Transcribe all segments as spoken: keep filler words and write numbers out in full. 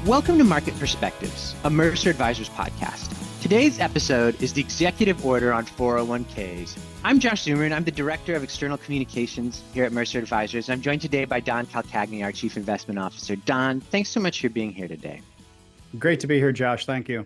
Welcome to Market Perspectives, a Mercer Advisors podcast. Today's episode is the executive order on four oh one k's. I'm Josh Zoomer, I'm the Director of External Communications here at Mercer Advisors. I'm joined today by Don Calcagni, our Chief Investment Officer. Don, thanks so much for being here today. Great to be here, Josh. Thank you.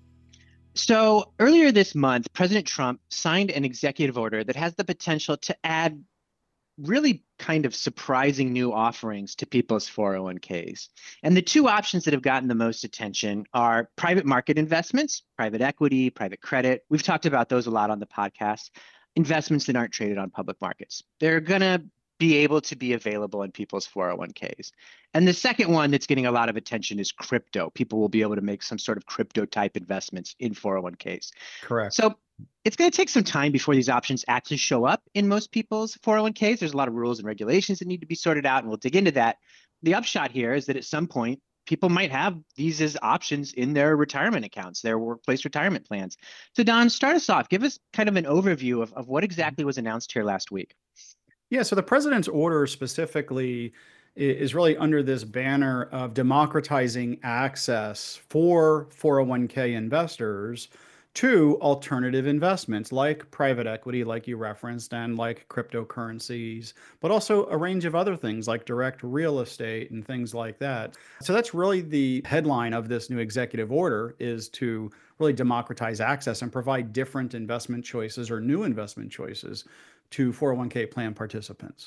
So earlier this month, President Trump signed an executive order that has the potential to add really kind of surprising new offerings to people's four oh one k's. And the two options that have gotten the most attention are private market investments, private equity, private credit. We've talked about those a lot on the podcast. Investments that aren't traded on public markets. They're going to be able to be available in people's four oh one k's. And the second one that's getting a lot of attention is crypto. People will be able to make some sort of crypto type investments in four oh one k's. Correct. So it's going to take some time before these options actually show up in most people's four oh one k's. There's a lot of rules and regulations that need to be sorted out, and we'll dig into that. The upshot here is that at some point, people might have these as options in their retirement accounts, their workplace retirement plans. So Don, start us off. Give us kind of an overview of, of what exactly was announced here last week. Yeah, so the president's order specifically is really under this banner of democratizing access for four oh one k investors to alternative investments like private equity, like you referenced, and like cryptocurrencies, but also a range of other things like direct real estate and things like that. So that's really the headline of this new executive order, is to really democratize access and provide different investment choices or new investment choices to four oh one k plan participants.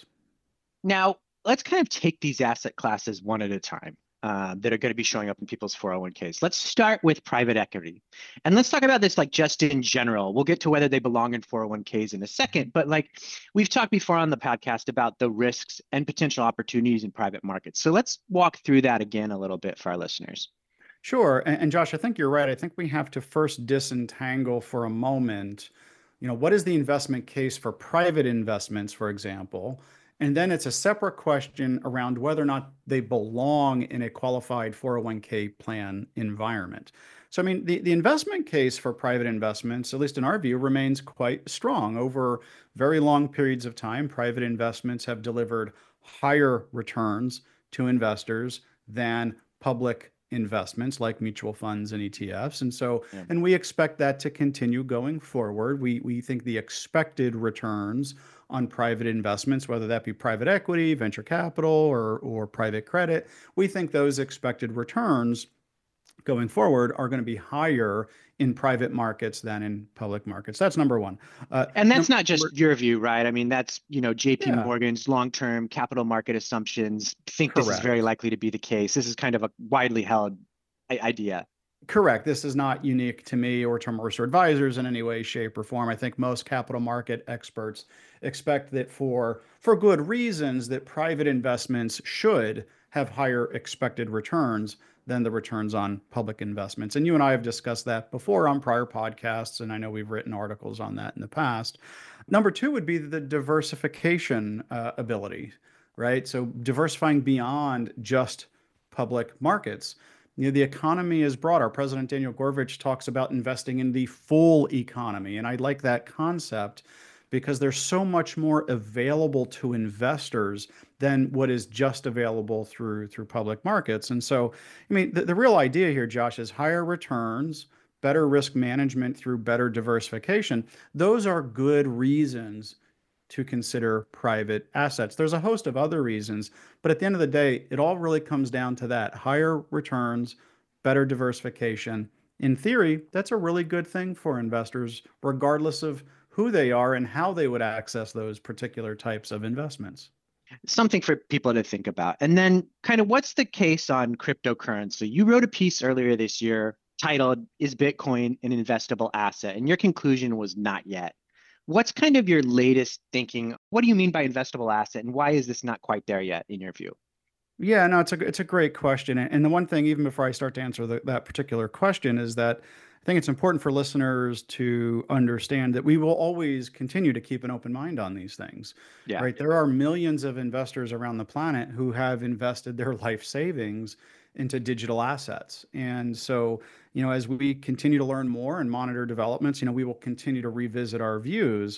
Now, let's kind of take these asset classes one at a time. Uh, that are going to be showing up in people's four oh one k's. Let's start with private equity. And let's talk about this like just in general. We'll get to whether they belong in four oh one k's in a second, but like we've talked before on the podcast about the risks and potential opportunities in private markets. So let's walk through that again a little bit for our listeners. Sure. And, and Josh, I think you're right. I think we have to first disentangle for a moment, you know, what is the investment case for private investments, for example? And then it's a separate question around whether or not they belong in a qualified four oh one k plan environment. So, I mean, the, the investment case for private investments, at least in our view, remains quite strong. Over very long periods of time, private investments have delivered higher returns to investors than public investments like mutual funds and E T Fs. And so, yeah. and we expect that to continue going forward. We, we think the expected returns on private investments, whether that be private equity, venture capital, or, or private credit, we think those expected returns going forward are going to be higher in private markets than in public markets. That's number one. Uh, and that's number, not just your view, right? I mean, that's, you know, J P yeah. Morgan's long-term capital market assumptions think Correct. This is very likely to be the case. This is kind of a widely held idea. Correct. This is not unique to me or to Mercer Advisors in any way, shape, or form. I think most capital market experts expect that for, for good reasons that private investments should have higher expected returns than the returns on public investments. And you and I have discussed that before on prior podcasts, and I know we've written articles on that in the past. Number two would be the diversification uh, ability, right? So diversifying beyond just public markets. You know, the economy is broad. Our President Daniel Gorevich talks about investing in the full economy. And I like that concept because there's so much more available to investors than what is just available through through public markets. And so, I mean, the, the real idea here, Josh, is higher returns, better risk management through better diversification. Those are good reasons to consider private assets. There's a host of other reasons, but at the end of the day, it all really comes down to that: higher returns, better diversification. In theory, that's a really good thing for investors, regardless of who they are and how they would access those particular types of investments. Something for people to think about. And then kind of what's the case on cryptocurrency? You wrote a piece earlier this year titled, "Is Bitcoin an Investable Asset?" And your conclusion was not yet. What's kind of your latest thinking? What do you mean by investable asset, and why is this not quite there yet in your view? Yeah, no, it's a it's a great question. And the one thing, even before I start to answer the, that particular question, is that I think it's important for listeners to understand that we will always continue to keep an open mind on these things. Yeah. Right? There are millions of investors around the planet who have invested their life savings into digital assets. And so, you know, as we continue to learn more and monitor developments, you know, we will continue to revisit our views.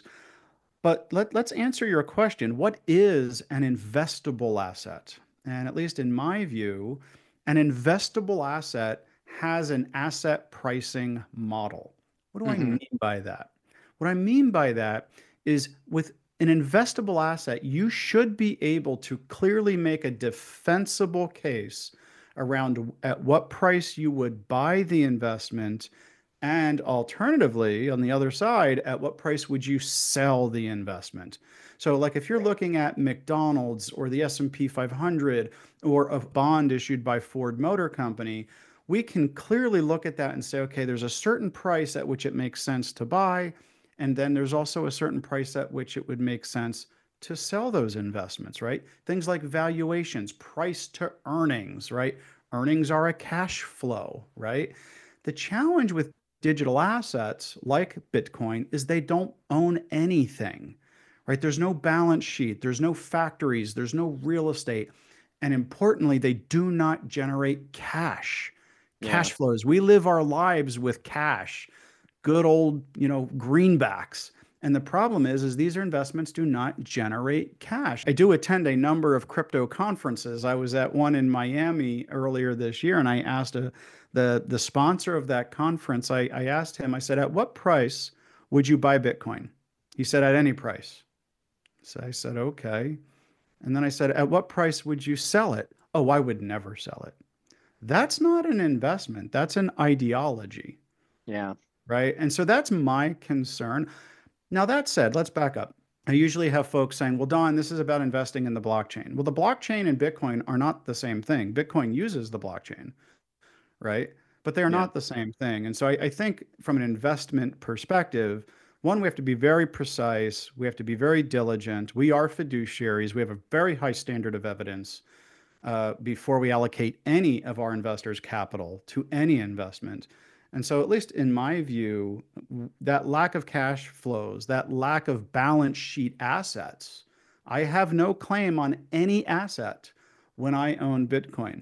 But let, let's answer your question. What is an investable asset? And at least in my view, An investable asset has an asset pricing model. What do I Hmm. mean by that? What I mean by that is with an investable asset, you should be able to clearly make a defensible case around at what price you would buy the investment, and alternatively, on the other side, at what price would you sell the investment? So like if you're looking at McDonald's or the S and P five hundred or a bond issued by Ford Motor Company, we can clearly look at that and say, okay, there's a certain price at which it makes sense to buy, and then there's also a certain price at which it would make sense to sell those investments, right? Things like valuations, price to earnings, right? Earnings are a cash flow, right? The challenge with digital assets like Bitcoin is they don't own anything, right? There's no balance sheet, there's no factories, there's no real estate. And importantly, they do not generate cash, Yeah. cash flows. We live our lives with cash, good old, you know, greenbacks. And the problem is, is these are investments do not generate cash. I do attend a number of crypto conferences. I was at one in Miami earlier this year, and I asked a, the the sponsor of that conference. I, I asked him. I said, "At what price would you buy Bitcoin?" He said, "At any price." So I said, "Okay." And then I said, "At what price would you sell it?" "Oh, I would never sell it." That's not an investment. That's an ideology, Yeah. right? And so that's my concern. Now, that said, let's back up. I usually have folks saying, well, Don, this is about investing in the blockchain. Well, the blockchain and Bitcoin are not the same thing. Bitcoin uses the blockchain, right? But they are Yeah. not the same thing. And so I, I think from an investment perspective, one, we have to be very precise. We have to be very diligent. We are fiduciaries. We have a very high standard of evidence uh, before we allocate any of our investors' capital to any investment. And so, at least in my view, that lack of cash flows, that lack of balance sheet assets, I have no claim on any asset when I own Bitcoin.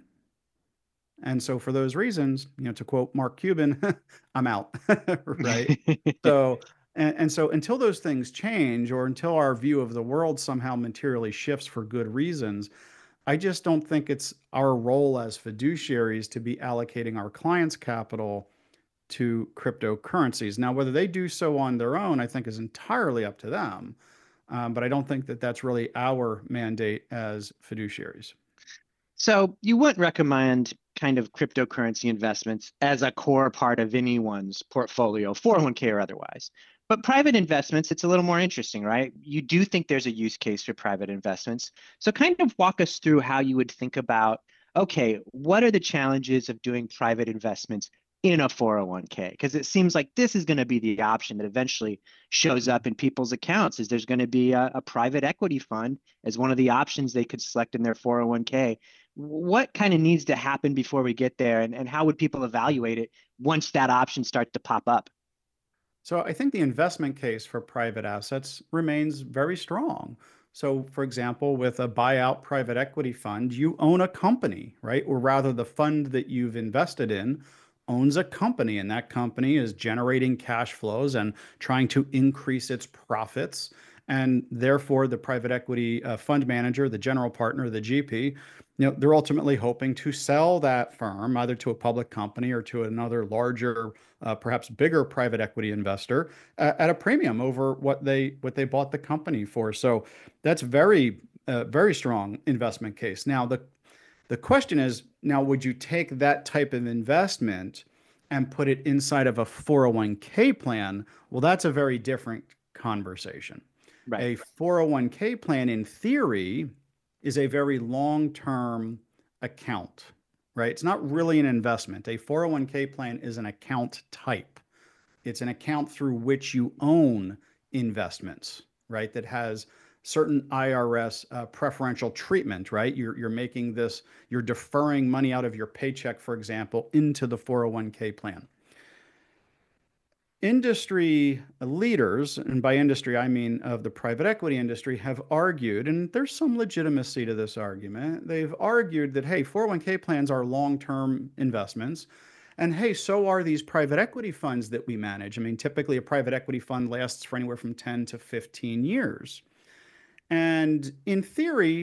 And so, for those reasons, you know, to quote Mark Cuban, I'm out, right? So, and, and so until those things change, or until our view of the world somehow materially shifts for good reasons, I just don't think it's our role as fiduciaries to be allocating our clients' capital to cryptocurrencies. Now, whether they do so on their own, I think is entirely up to them. Um, but I don't think that that's really our mandate as fiduciaries. So you wouldn't recommend kind of cryptocurrency investments as a core part of anyone's portfolio, four oh one k or otherwise. But private investments, it's a little more interesting, right? You do think there's a use case for private investments. So kind of walk us through how you would think about, okay, what are the challenges of doing private investments in a four oh one k? Because it seems like this is going to be the option that eventually shows up in people's accounts, is there's going to be a, a private equity fund as one of the options they could select in their four oh one k. What kind of needs to happen before we get there, and, and how would people evaluate it once that option starts to pop up? So I think the investment case for private assets remains very strong. So, for example, with a buyout private equity fund, you own a company, right? Or rather, the fund that you've invested in owns a company, and that company is generating cash flows and trying to increase its profits. And therefore, the private equity uh, fund manager, the general partner, the G P, you know, they're ultimately hoping to sell that firm either to a public company or to another larger, uh, perhaps bigger private equity investor uh, at a premium over what they what they bought the company for. So that's very uh, very strong investment case. Now the the question is, now would you take that type of investment and put it inside of a four oh one k plan? Well, that's a very different conversation. Right. A four oh one k plan, in theory, is a very long term account, right? It's not really an investment. A four oh one k plan is an account type. It's an account through which you own investments, right? That has certain I R S uh, preferential treatment, right? You're, you're making this, you're deferring money out of your paycheck, for example, into the four oh one k plan. Industry leaders, and by industry I mean of the private equity industry, have argued, and there's some legitimacy to this argument. They've argued that, hey, four oh one k plans are long term investments. And hey, so are these private equity funds that we manage. I mean, typically a private equity fund lasts for anywhere from ten to fifteen years. And in theory,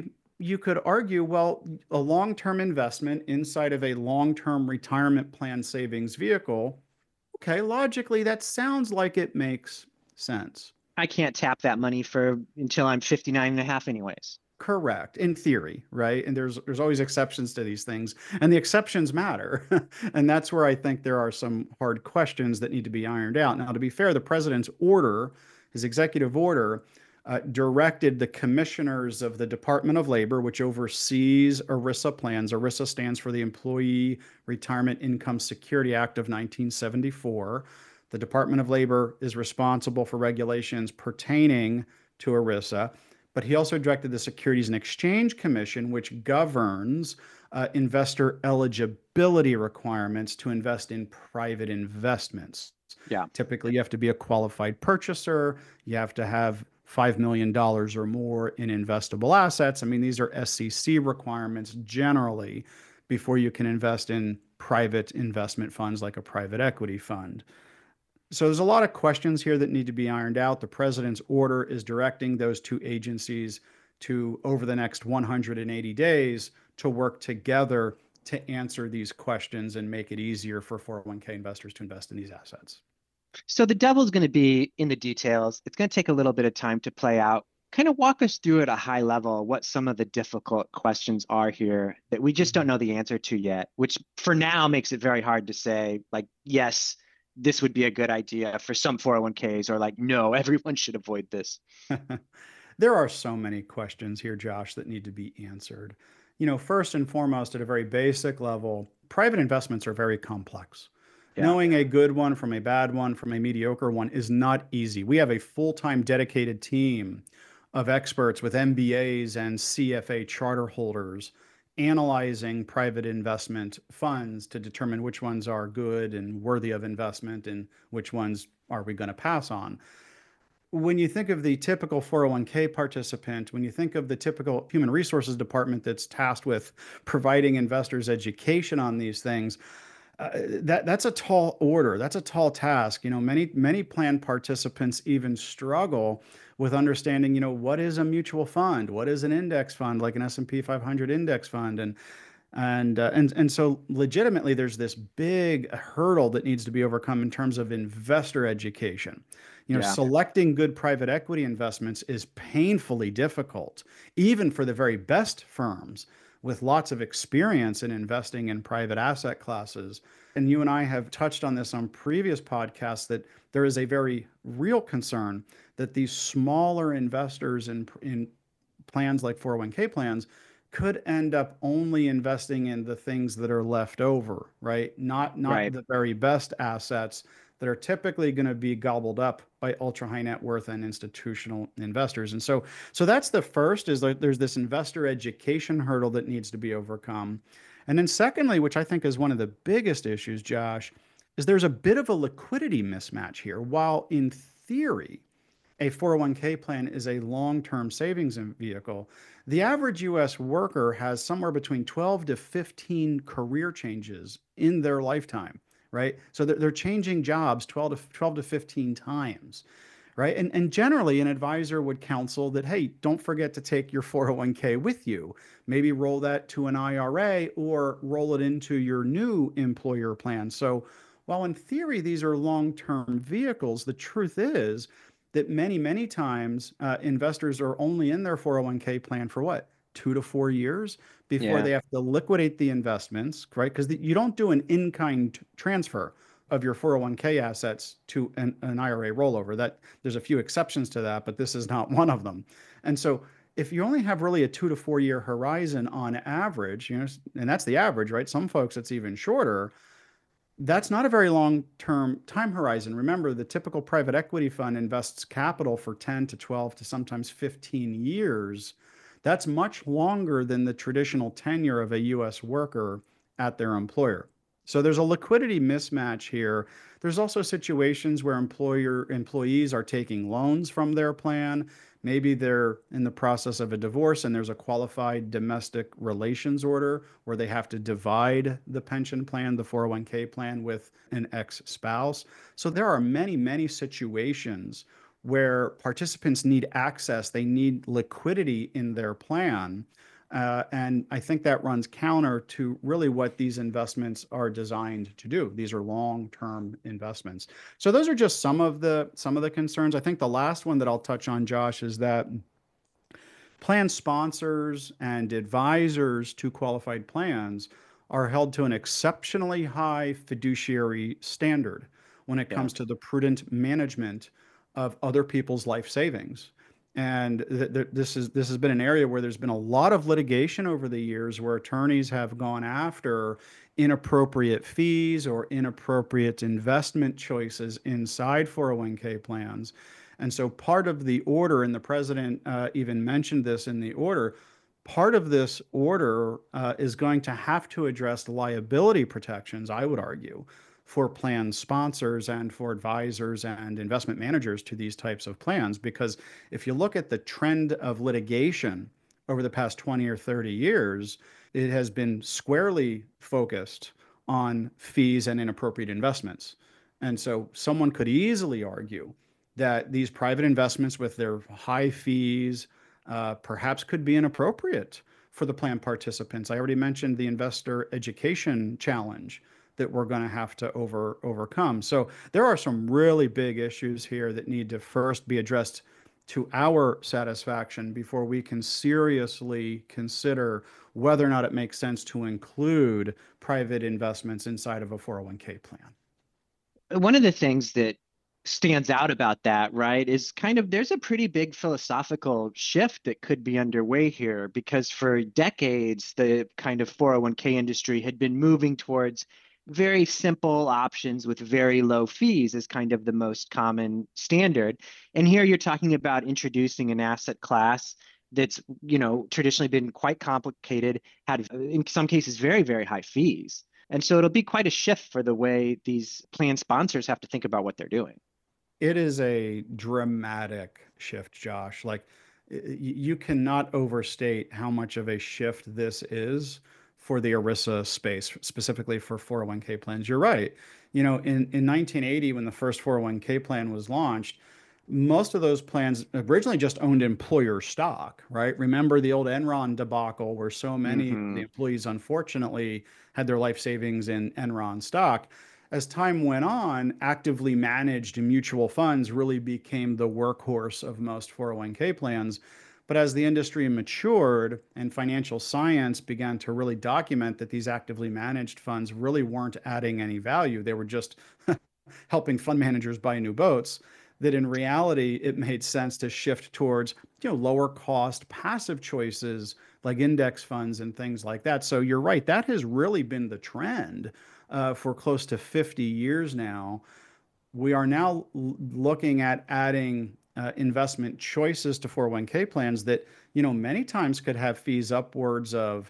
you could argue, well, a long-term investment inside of a long-term retirement plan savings vehicle, okay, logically, that sounds like it makes sense. I can't tap that money for until I'm fifty-nine and a half anyways. Correct, in theory, right? And there's there's always exceptions to these things, and the exceptions matter. And that's where I think there are some hard questions that need to be ironed out. Now, to be fair, the president's order, his executive order, uh, directed the commissioners of the Department of Labor, which oversees ERISA plans. ERISA stands for the Employee Retirement Income Security Act of nineteen seventy-four. The Department of Labor is responsible for regulations pertaining to ERISA. But he also directed the Securities and Exchange Commission, which governs uh, investor eligibility requirements to invest in private investments. Yeah. Typically, you have to be a qualified purchaser. You have to have five million dollars or more in investable assets. I mean, these are S E C requirements generally before you can invest in private investment funds like a private equity fund. So there's a lot of questions here that need to be ironed out. The president's order is directing those two agencies to, over the next one hundred eighty days, to work together to answer these questions and make it easier for four oh one k investors to invest in these assets. So the devil's going to be in the details. It's going to take a little bit of time to play out. Kind of walk us through at a high level what some of the difficult questions are here that we just don't know the answer to yet, which for now makes it very hard to say, like, yes, this would be a good idea for some four oh one k's, or like, no, everyone should avoid this. There are so many questions here, Josh, that need to be answered. You know, first and foremost, at a very basic level, private investments are very complex. Yeah. Knowing a good one from a bad one from a mediocre one is not easy. We have a full-time dedicated team of experts with M B As and C F A charter holders analyzing private investment funds to determine which ones are good and worthy of investment and which ones are we going to pass on. When you think of the typical four oh one k participant, when you think of the typical human resources department that's tasked with providing investors education on these things, uh, that that's a tall order. That's a tall task. You know, many many plan participants even struggle with understanding, you know, what is a mutual fund? What is an index fund, like an S and P five hundred index fund? And and uh, and and so legitimately, there's this big hurdle that needs to be overcome in terms of investor education. You know, yeah. Selecting good private equity investments is painfully difficult, even for the very best firms with lots of experience in investing in private asset classes. And you and I have touched on this on previous podcasts, that there is a very real concern that these smaller investors in, in plans like four oh one k plans could end up only investing in the things that are left over, right? Not, not right. the very best assets that are typically going to be gobbled up by ultra high net worth and institutional investors. And so, so that's the first, is that there's this investor education hurdle that needs to be overcome. And then secondly, which I think is one of the biggest issues, Josh, is there's a bit of a liquidity mismatch here. While in theory, a four oh one k plan is a long-term savings vehicle, the average U S worker has somewhere between twelve to fifteen career changes in their lifetime. Right? So they're, they're changing jobs twelve to fifteen times, right? And, and generally an advisor would counsel that, hey, don't forget to take your four oh one k with you. Maybe roll that to an I R A or roll it into your new employer plan. So while in theory, these are long-term vehicles, the truth is that many, many times uh, investors are only in their four oh one k plan for what? Two to four years before yeah. they have to liquidate the investments, right? Because you don't do an in-kind transfer of your four oh one k assets to an, an I R A rollover. That there's a few exceptions to that, but this is not one of them. And so if you only have really a two to four year horizon on average, you know, and that's the average, right? Some folks it's even shorter. That's not a very long-term time horizon. Remember, the typical private equity fund invests capital for ten to twelve to sometimes fifteen years. That's much longer than the traditional tenure of a U S worker at their employer. So there's a liquidity mismatch here. There's also situations where employer employees are taking loans from their plan. Maybe they're in the process of a divorce and there's a qualified domestic relations order where they have to divide the pension plan, the four oh one k plan, with an ex-spouse. So there are many, many situations where participants need access, they need liquidity in their plan. Uh, and I think that runs counter to really what these investments are designed to do. These are long-term investments. So those are just some of the some of the concerns. I think the last one that I'll touch on, Josh, is that plan sponsors and advisors to qualified plans are held to an exceptionally high fiduciary standard when it Yeah. comes to the prudent management of other people's life savings. And th th this is this has been an area where there's been a lot of litigation over the years where attorneys have gone after inappropriate fees or inappropriate investment choices inside four oh one k plans. And so part of the order, and the president uh, even mentioned this in the order, part of this order uh, is going to have to address liability protections, I would argue, for plan sponsors and for advisors and investment managers to these types of plans. Because if you look at the trend of litigation over the past twenty or thirty years, it has been squarely focused on fees and inappropriate investments. And so someone could easily argue that these private investments with their high fees uh, perhaps could be inappropriate for the plan participants. I already mentioned the investor education challenge that we're going to have to over overcome. So there are some really big issues here that need to first be addressed to our satisfaction before we can seriously consider whether or not it makes sense to include private investments inside of a four oh one k plan. One of the things that stands out about that, right, is kind of there's a pretty big philosophical shift that could be underway here, because for decades, the kind of four oh one k industry had been moving towards very simple options with very low fees as kind of the most common standard. And here you're talking about introducing an asset class that's, you know, traditionally been quite complicated, had in some cases very, very high fees. And so it'll be quite a shift for the way these plan sponsors have to think about what they're doing. It is a dramatic shift, Josh. Like you cannot overstate how much of a shift this is for the ERISA space, specifically for four oh one k plans. You're right. You know, in, in nineteen eighty, when the first four oh one k plan was launched, most of those plans originally just owned employer stock, right? Remember the old Enron debacle where so many of the Mm-hmm. employees, unfortunately, had their life savings in Enron stock. As time went on, actively managed mutual funds really became the workhorse of most four oh one k plans. But as the industry matured and financial science began to really document that these actively managed funds really weren't adding any value, they were just helping fund managers buy new boats, that in reality, it made sense to shift towards, you know, lower cost passive choices like index funds and things like that. So you're right, that has really been the trend uh, for close to fifty years now. We are now looking at adding uh, investment choices to four oh one k plans that, you know, many times could have fees upwards of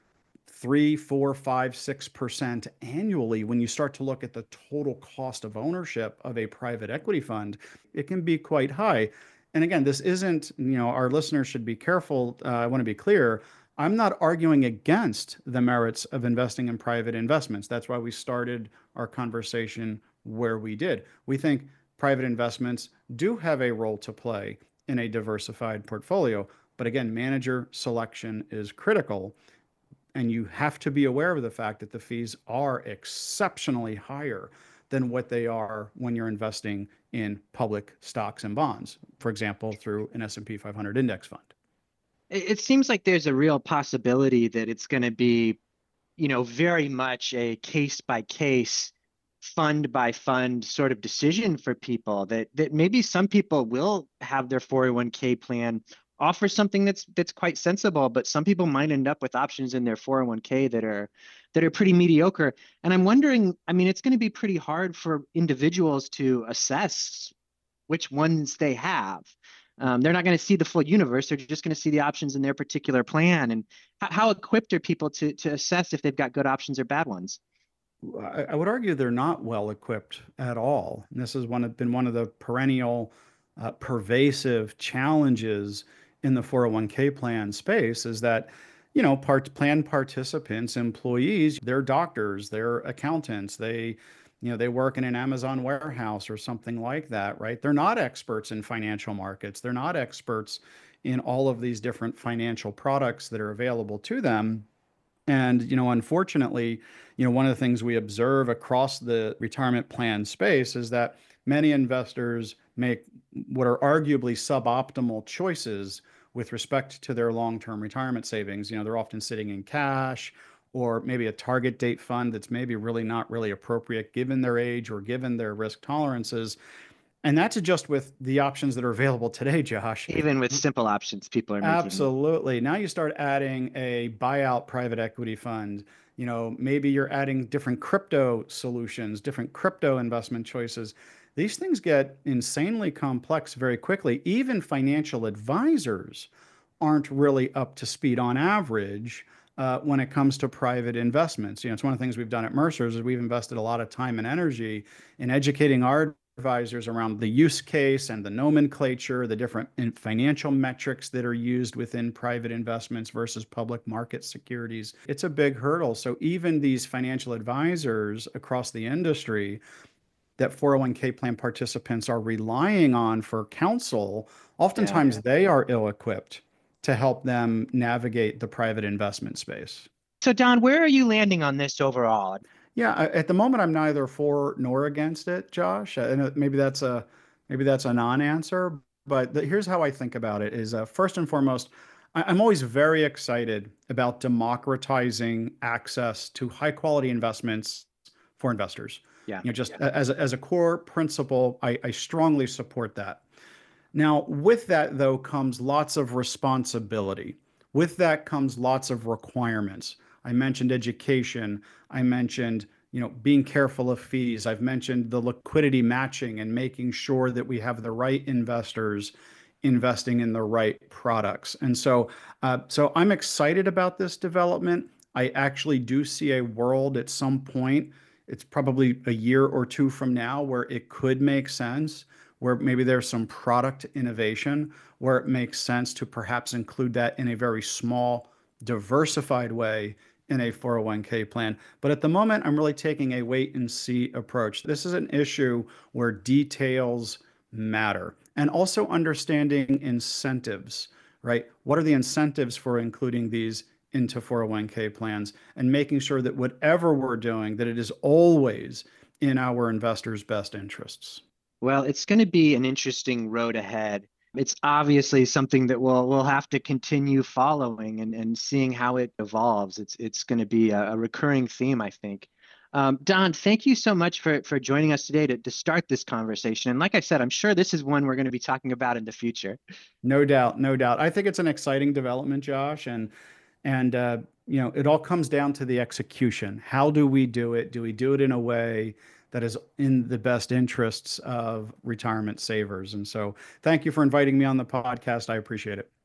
three, four, five, six percent annually. When you start to look at the total cost of ownership of a private equity fund, it can be quite high. And again, this isn't, you know, our listeners should be careful. Uh, I want to be clear. I'm not arguing against the merits of investing in private investments. That's why we started our conversation where we did. We think private investments do have a role to play in a diversified portfolio. But again, manager selection is critical. And you have to be aware of the fact that the fees are exceptionally higher than what they are when you're investing in public stocks and bonds, for example, through an S and P five hundred index fund. It, it seems like there's a real possibility that it's going to be, you know, very much a case by case, fund by fund sort of decision for people, that that maybe some people will have their four oh one k plan offer something that's that's quite sensible, but some people might end up with options in their four oh one k that are that are pretty mediocre. And I'm wondering, I mean, it's going to be pretty hard for individuals to assess which ones they have. Um, they're not going to see the full universe. They're just going to see the options in their particular plan. And how, how equipped are people to to assess if they've got good options or bad ones? I, I would argue they're not well equipped at all. And this has one, been one of the perennial, uh, pervasive challenges in the four oh one k plan space is that, you know, part plan participants, employees, they're doctors, they're accountants, they You know, they work in an Amazon warehouse or something like that, right? They're not experts in financial markets. They're not experts in all of these different financial products that are available to them. And, you know, unfortunately, you know, one of the things we observe across the retirement plan space is that many investors make what are arguably suboptimal choices with respect to their long-term retirement savings. You know, they're often sitting in cash or maybe a target date fund that's maybe really not really appropriate given their age or given their risk tolerances. And that's just with the options that are available today, Josh. Even with simple options, people are making. Absolutely. Now you start adding a buyout private equity fund. You know, maybe you're adding different crypto solutions, different crypto investment choices. These things get insanely complex very quickly. Even financial advisors aren't really up to speed on average uh, when it comes to private investments. You know, it's one of the things we've done at Mercer's is we've invested a lot of time and energy in educating our advisors around the use case and the nomenclature, the different financial metrics that are used within private investments versus public market securities. It's a big hurdle. So even these financial advisors across the industry that four oh one k plan participants are relying on for counsel, oftentimes Yeah. they are ill-equipped to help them navigate the private investment space. So Don, where are you landing on this overall? Yeah, I- at the moment, I'm neither for nor against it, Josh. And uh, maybe that's a maybe that's a non-answer. But the, here's how I think about it: is uh, first and foremost, I, I'm always very excited about democratizing access to high-quality investments for investors. Yeah. You know, just a- as a, as a core principle, I, I strongly support that. Now, with that, though, comes lots of responsibility. With that comes lots of requirements. I mentioned education. I mentioned, you know, being careful of fees. I've mentioned the liquidity matching and making sure that we have the right investors investing in the right products. And so, uh, so I'm excited about this development. I actually do see a world at some point, it's probably a year or two from now, where it could make sense, where maybe there's some product innovation, where it makes sense to perhaps include that in a very small, diversified way in a four oh one k plan. But at the moment, I'm really taking a wait and see approach. This is an issue where details matter, and also understanding incentives, right? What are the incentives for including these into four oh one k plans, and making sure that whatever we're doing, that it is always in our investors' best interests. Well, it's going to be an interesting road ahead. It's obviously something that we'll we'll have to continue following and, and seeing how it evolves. It's it's going to be a, a recurring theme, I think. Um, Don, thank you so much for for joining us today to, to start this conversation. And like I said, I'm sure this is one we're going to be talking about in the future. No doubt, no doubt. I think it's an exciting development, Josh, and and uh, you know, it all comes down to the execution. How do we do it? Do we do it in a way that is in the best interests of retirement savers? And so, thank you for inviting me on the podcast. I appreciate it.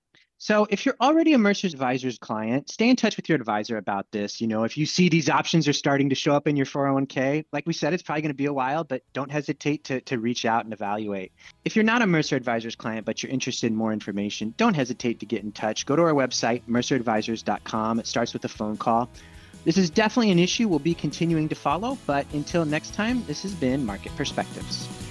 So if you're already a Mercer's Advisors client, stay in touch with your advisor about this. You know, if you see these options are starting to show up in your four oh one k, like we said, it's probably going to be a while, but don't hesitate to, to reach out and evaluate. If you're not a Mercer Advisors client, but you're interested in more information, don't hesitate to get in touch. Go to our website, mercer advisors dot com. It starts with a phone call. This is definitely an issue we'll be continuing to follow, but until next time, this has been Market Perspectives.